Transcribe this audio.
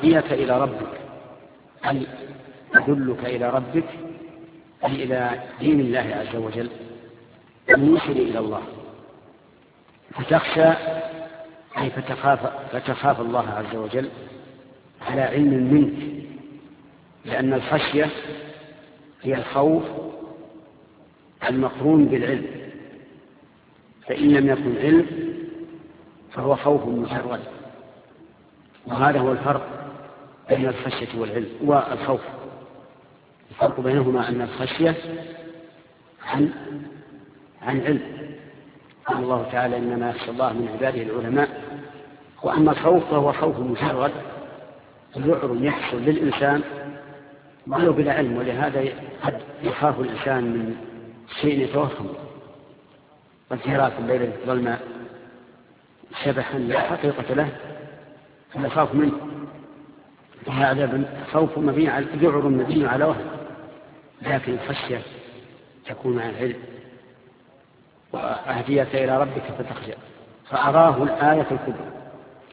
وأهديك إلى ربك، أي أدلك إلى ربك، أي إلى دين الله عز وجل الموصل إلى الله. فتخشى أي فتخاف الله عز وجل على علم منك، لأن الخشية هي الخوف المقرون بالعلم، فإن لم يكن علم فهو خوف مجرد. وهذا هو الفرق بين الخشية والعلم والخوف. الفرق بينهما أن الخشية عن علم، قال الله تعالى إنما يخشى الله من عباده العلماء. وأما الخوف فهو خوف مجرد ذعر يحصل للإنسان ولو بلا علم، ولهذا قد يخاف الإنسان من شيء يتوهم، قد يرى في الليل الظلماء شبحا لا حقيقة له فيخاف منه، وهذا خوف مبني على ذعر مبني على وهم، لكن الخشية تكون عن علم. وأهديك إلى ربك فتخشى، فأراه الآية الكبرى.